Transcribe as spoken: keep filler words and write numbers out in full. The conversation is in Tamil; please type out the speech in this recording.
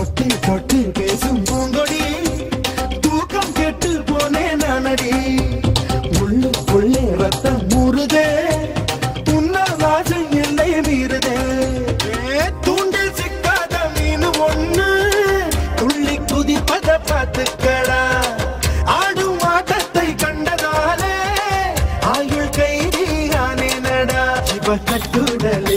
தொட்டு தொட்டு பேசும் பூங்கொடி தூக்கம் கெட்டு போனே நானடி உள்ளுக்குள்ளே ரத்தம் ஊறுதே உன்னால் வாசம் எல்லை மீறுதே தூண்டில் சிக்காத மீன் ஒண்ணு துள்ளி குதிப்பத பார்த்துக்கடா ஆடும் ஆட்டத்தை கண்டதாலே ஆயுள் கைதியானே நடா இவ கட்டுடல்